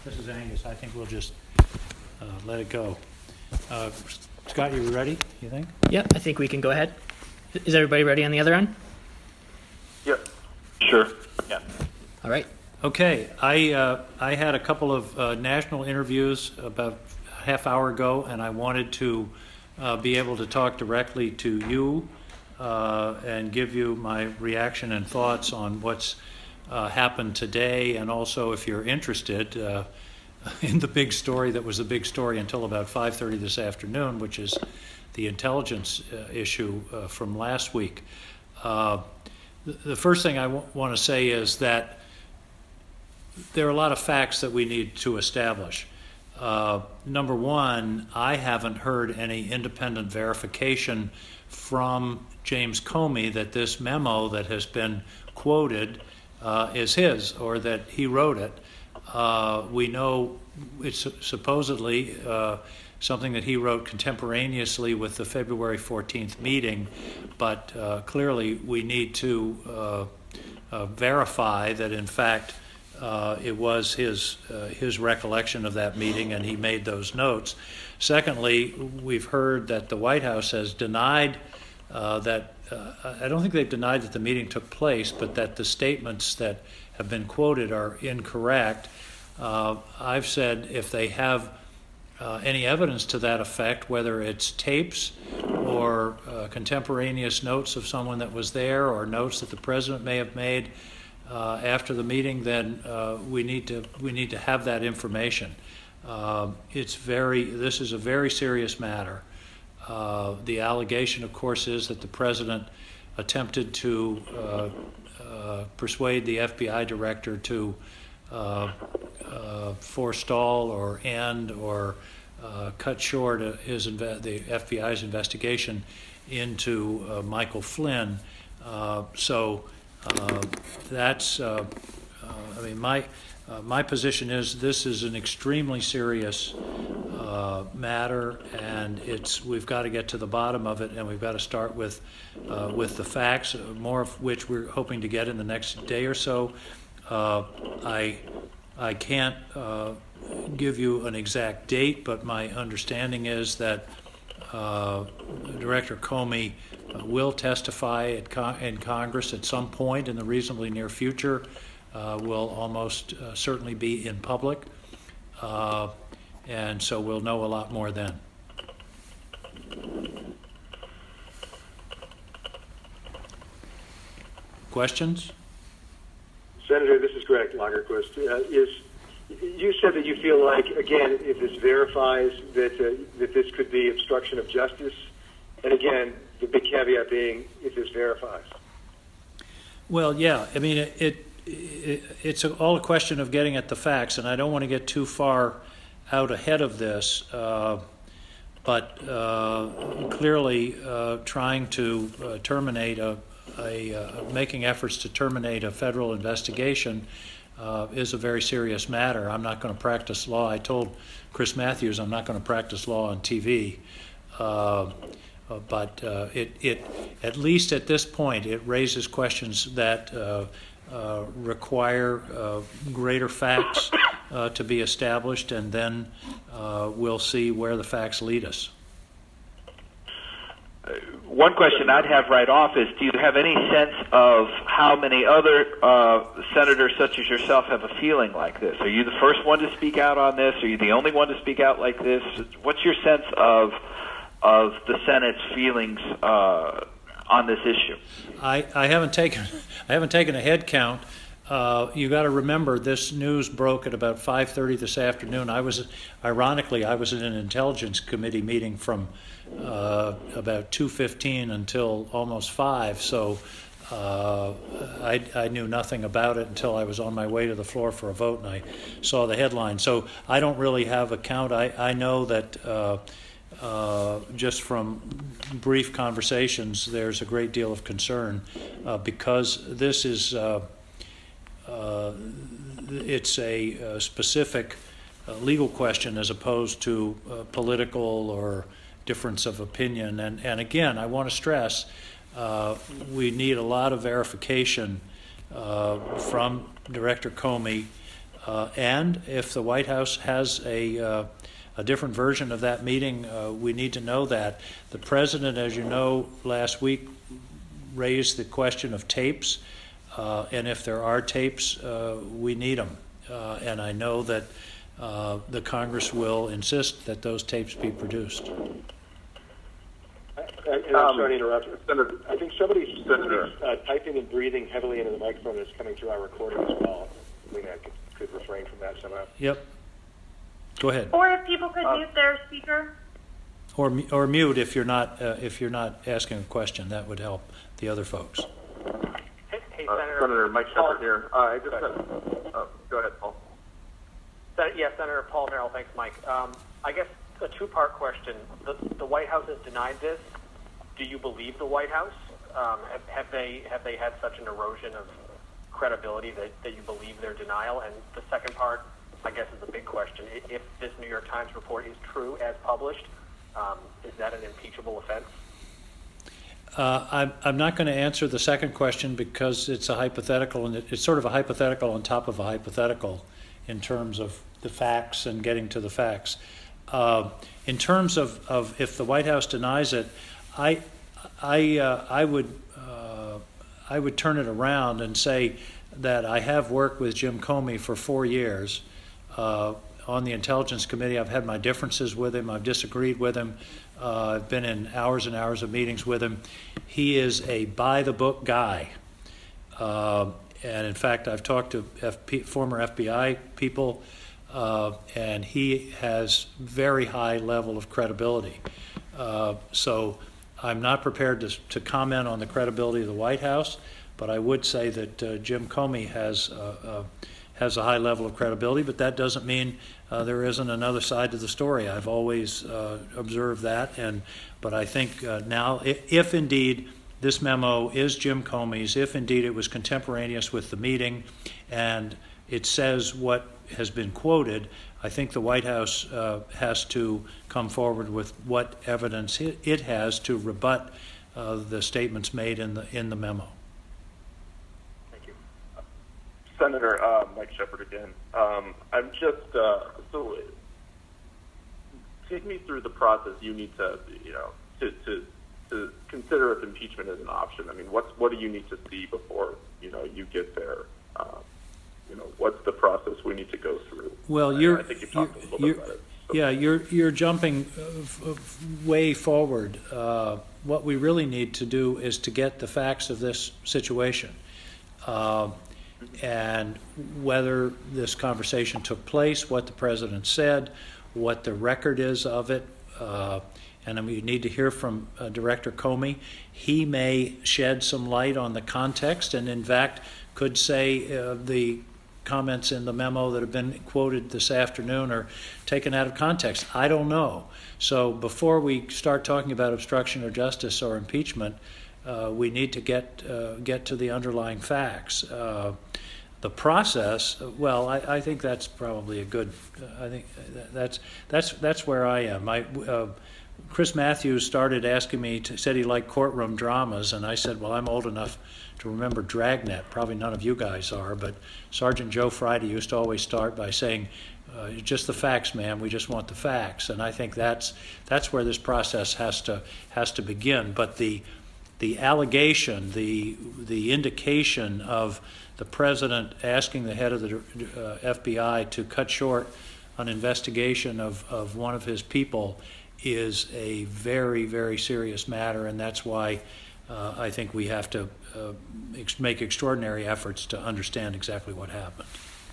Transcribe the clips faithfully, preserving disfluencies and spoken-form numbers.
This is Angus. I think we'll just uh, let it go. Uh, Scott, you ready, you think? Yep, I think we can go ahead. Is everybody ready on the other end? Yep. Sure. Yeah. All right. Okay. I, uh, I had a couple of uh, national interviews about a half hour ago, and I wanted to uh, be able to talk directly to you uh, and give you my reaction and thoughts on what's uh, happened today, and also, if you're interested, uh, in the big story that was the big story until about five thirty this afternoon, which is the intelligence uh, issue uh, from last week. Uh, the, the first thing I w- want to say is that there are a lot of facts that we need to establish. Uh, number one, I haven't heard any independent verification from James Comey that this memo that has been quoted uh, is his, or that he wrote it. Uh, we know it's supposedly uh, something that he wrote contemporaneously with the February fourteenth meeting, but uh, clearly we need to uh, uh, verify that in fact uh, it was his uh, his recollection of that meeting and he made those notes. Secondly, we've heard that the White House has denied uh, that, uh, I don't think they've denied that the meeting took place, but that the statements that have been quoted are incorrect. Uh, I've said if they have uh, any evidence to that effect, whether it's tapes or uh, contemporaneous notes of someone that was there or notes that the president may have made uh, after the meeting, then uh, we need to we need to have that information. Uh, it's very this is a very serious matter. Uh, the allegation, of course, is that the president attempted to uh, uh, persuade the F B I director to uh, uh, forestall or end or uh, cut short his inve- the F B I's investigation into uh, Michael Flynn. Uh, so uh, that's, uh, uh, I mean, my uh, my position is this is an extremely serious uh, matter, and it's we've got to get to the bottom of it, and we've got to start with uh, with the facts, more of which we're hoping to get in the next day or so. Uh, I I can't uh, give you an exact date, but my understanding is that uh, Director Comey uh, will testify at con- in Congress at some point in the reasonably near future. Uh, will almost uh, certainly be in public, uh, and so we'll know a lot more then. Questions? Senator, this is Greg Lagerquist. Uh, is you said that you feel like, again, if this verifies that uh, that this could be obstruction of justice, and again, the big caveat being if this verifies. Well, yeah. I mean, it, it, it it's a, all a question of getting at the facts, and I don't want to get too far out ahead of this. Uh, but uh, clearly, uh, trying to uh, terminate a A, uh, making efforts to terminate a federal investigation uh, is a very serious matter. I'm not going to practice law. I told Chris Matthews I'm not going to practice law on T V. Uh, uh, but uh, it, it, at least at this point, it raises questions that uh, uh, require uh, greater facts uh, to be established, and then uh, we'll see where the facts lead us. One question I'd have right off is, do you have any sense of how many other uh, senators such as yourself have a feeling like this? Are you the first one to speak out on this? Are you the only one to speak out like this? What's your sense of of the Senate's feelings uh, on this issue? I, I haven't taken I haven't taken a head count. Uh, you got to remember, this news broke at about five thirty this afternoon. I was, ironically, I was in an Intelligence Committee meeting from uh, about two fifteen until almost five. So uh, I, I knew nothing about it until I was on my way to the floor for a vote, and I saw the headline. So I don't really have a count. I, I know that uh, uh, just from brief conversations, there's a great deal of concern uh, because this is. Uh, Uh, it's a, a specific uh, legal question as opposed to uh, political or difference of opinion. And, and again, I want to stress uh, we need a lot of verification uh, from Director Comey Uh, and if the White House has a, uh, a different version of that meeting, uh, we need to know that. The president, as you know, last week raised the question of tapes, uh, and if there are tapes, uh, we need them. Uh, and I know that uh, the Congress will insist that those tapes be produced. I, and I'm sorry to interrupt. Senator, I think somebody's, somebody's uh, typing and breathing heavily into the microphone that's coming through our recording as well. I think that could, could refrain from that somehow. Yep. Go ahead. Or if people could mute their speaker. Or mu- or mute if you're not uh, if you're not asking a question. That would help the other folks. Hey, hey Uh, Senator. Senator Mike Paul- Shepard here. Uh, I just had, uh, go ahead, Paul. Sen- yeah, Senator Paul Merrill. Thanks, Mike. Um, I guess a two-part question. The, the White House has denied this. Do you believe the White House? Um, have, have they have they had such an erosion of credibility that, that you believe their denial? And the second part, I guess, is the big question. I- If this New York Times report is true as published, um, is that an impeachable offense? Uh, I'm, I'm not going to answer the second question because it's a hypothetical, and it, it's sort of a hypothetical on top of a hypothetical in terms of the facts and getting to the facts. Uh, in terms of, of if the White House denies it, I, I, uh, I would, uh, I would turn it around and say that I have worked with Jim Comey for four years uh, on the Intelligence Committee. I've had my differences with him. I've disagreed with him. Uh, I've been in hours and hours of meetings with him. He is a by-the-book guy. Uh, and in fact, I've talked to F P, former F B I people, uh, and he has very high level of credibility. Uh, so I'm not prepared to, to comment on the credibility of the White House, but I would say that uh, Jim Comey has uh, uh, has a high level of credibility, but that doesn't mean uh, there isn't another side to the story. I've always uh, observed that, and but I think uh, now, if, if indeed this memo is Jim Comey's, if indeed it was contemporaneous with the meeting, and it says what has been quoted, I think the White House uh, has to come forward with what evidence it, it has to rebut uh, the statements made in the in the memo. Thank you. Senator uh, Mike Shepard again. Um, I'm just uh, so take me through the process you need to you know to, to to consider if impeachment is an option. I mean, what's what do you need to see before you know you get there? Um, you know, what's the process we need to go through? Well, I- you're, I think you talked a you're, little bit you're about it. So- yeah, you're you're jumping uh, f- f- way forward. Uh, what we really need to do is to get the facts of this situation, uh, and whether this conversation took place, what the president said, what the record is of it. Uh, and then we need to hear from uh, Director Comey. He may shed some light on the context, and in fact could say uh, the comments in the memo that have been quoted this afternoon are taken out of context. I don't know. So before we start talking about obstruction of justice or impeachment, uh, we need to get uh, get to the underlying facts. Uh, the process, well, I, I think that's probably a good. Uh, I think that's that's that's where I am. I. Uh, Chris Matthews started asking me, to, said he liked courtroom dramas, and I said, well, I'm old enough to remember Dragnet. Probably none of you guys are, but Sergeant Joe Friday used to always start by saying, uh, just the facts, ma'am, we just want the facts. And I think that's that's where this process has to has to begin. But the the allegation, the the indication of the president asking the head of the uh, F B I to cut short an investigation of, of one of his people is a very, very serious matter, and that's why uh, I think we have to uh, ex- make extraordinary efforts to understand exactly what happened.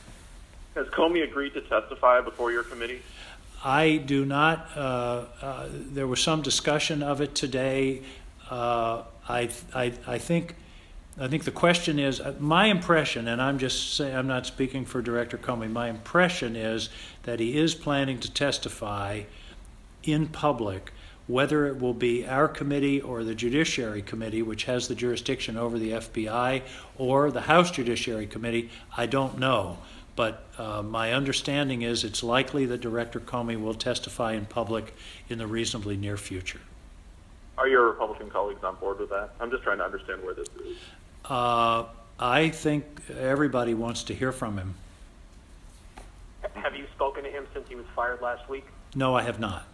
Has Comey agreed to testify before your committee? I do not. Uh, uh, there was some discussion of it today. Uh, I, I, I think. I think the question is, uh, my impression, and I'm just saying, I'm not speaking for Director Comey. My impression is that he is planning to testify in public, whether it will be our committee or the Judiciary Committee, which has the jurisdiction over the F B I, or the House Judiciary Committee. I don't know. But uh, my understanding is it's likely that Director Comey will testify in public in the reasonably near future. Are your Republican colleagues on board with that? I'm just trying to understand where this is. Uh, I think everybody wants to hear from him. Have you spoken to him since he was fired last week? No, I have not.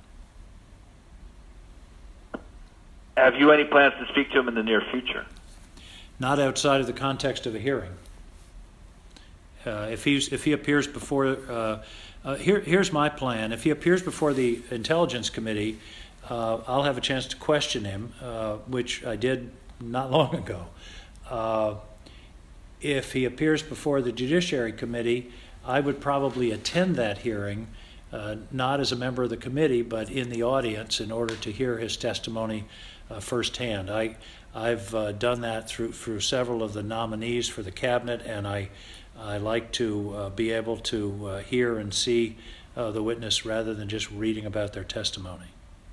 Have you any plans to speak to him in the near future? Not outside of the context of a hearing. Uh, if he's if he appears before, uh, uh, here here's my plan. If he appears before the Intelligence Committee, uh, I'll have a chance to question him, uh, which I did not long ago. Uh, if he appears before the Judiciary Committee, I would probably attend that hearing, uh, not as a member of the committee, but in the audience in order to hear his testimony uh, firsthand. I, I've uh, done that through through several of the nominees for the cabinet, and I I like to uh, be able to uh, hear and see uh, the witness rather than just reading about their testimony.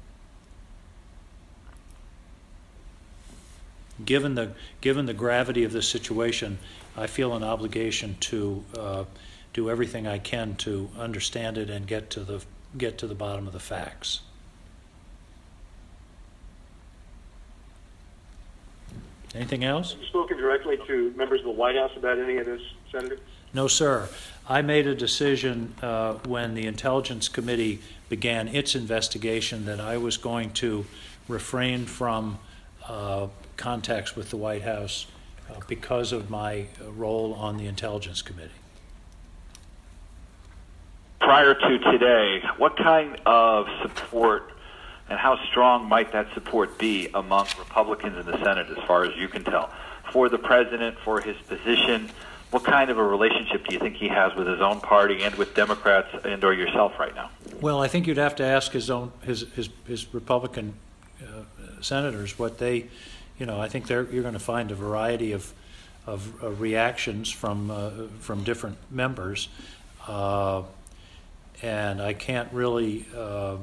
Given the given the gravity of this situation, I feel an obligation to uh, do everything I can to understand it and get to the get to the bottom of the facts. Anything else? Have you spoken directly to members of the White House about any of this, Senator? No, sir. I made a decision uh, when the Intelligence Committee began its investigation that I was going to refrain from uh, contacts with the White House uh, because of my uh, role on the Intelligence Committee. Prior to today, what kind of support and how strong might that support be among Republicans in the Senate, as far as you can tell, for the president, for his position? What kind of a relationship do you think he has with his own party and with Democrats and or yourself right now? Well, I think you'd have to ask his own his his, his Republican uh, senators what they, you know. I think they're, you're going to find a variety of of uh, reactions from uh, from different members, uh, and I can't really. Uh,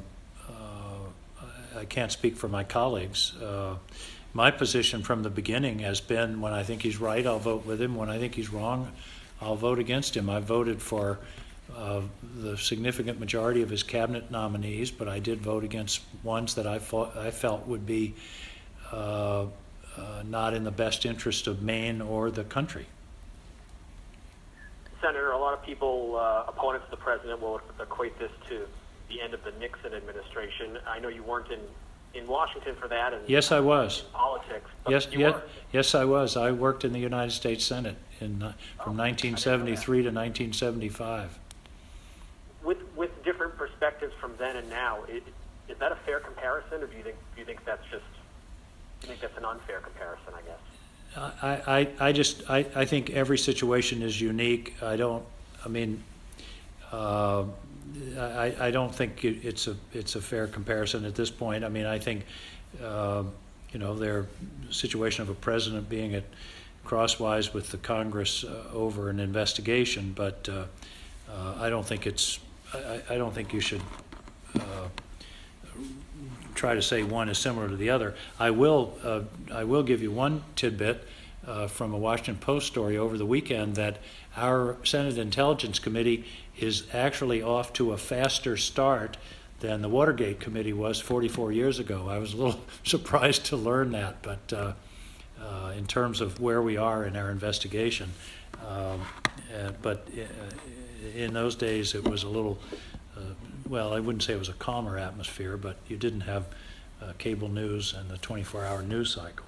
I can't speak for my colleagues. Uh, my position from the beginning has been when I think he's right, I'll vote with him. When I think he's wrong, I'll vote against him. I voted for uh, the significant majority of his cabinet nominees, but I did vote against ones that I, fought, I felt would be uh, uh, not in the best interest of Maine or the country. Senator, a lot of people, uh, opponents of the president, will equate this to the end of the Nixon administration. I know you weren't in, in Washington for that. And yes, I was. In politics. But yes, you yes, were. yes, I was. I worked in the United States Senate in uh, from Oh, nineteen seventy-three to nineteen seventy-five. With with different perspectives from then and now, it, is that a fair comparison, or do you think do you think that's just do you think that's an unfair comparison? I guess. I, I, I just I, I think every situation is unique. I don't. I mean. Uh, I, I don't think it, it's a it's a fair comparison at this point. I mean, I think uh, you know, their situation of a president being at crosswise with the Congress uh, over an investigation, but uh, uh, I don't think it's I, I don't think you should uh, try to say one is similar to the other. I will uh, I will give you one tidbit uh, from a Washington Post story over the weekend that our Senate Intelligence Committee is actually off to a faster start than the Watergate Committee was forty-four years ago. I was a little surprised to learn that, but uh, uh, in terms of where we are in our investigation. Um, uh, but uh, in those days it was a little, uh, well, I wouldn't say it was a calmer atmosphere, but you didn't have uh, cable news and the twenty-four hour news cycle.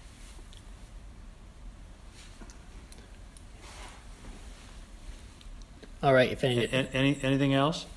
All right. If any, A- any, anything else?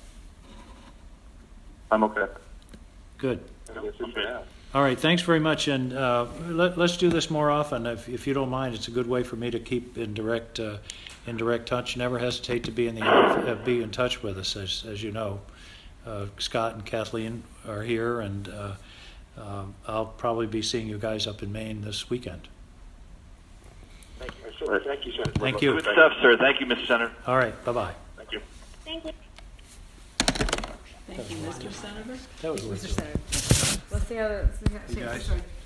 I'm okay. Good. I guess it's yeah. All right, thanks very much, and uh, let, let's do this more often. If, if you don't mind, it's a good way for me to keep in direct uh, in direct touch. Never hesitate to be in the uh, be in touch with us, as as you know. Uh, Scott and Kathleen are here, and uh, uh, I'll probably be seeing you guys up in Maine this weekend. Thank you. Sir, thank you, Senator. Thank you. Good stuff, sir. Thank you, Mister Senator. All right, bye bye. Thank you. Thank you. Thank you, Mister Senator. That was worth Mister it. Senator. Let's see how, let's see how, You guys? sorry.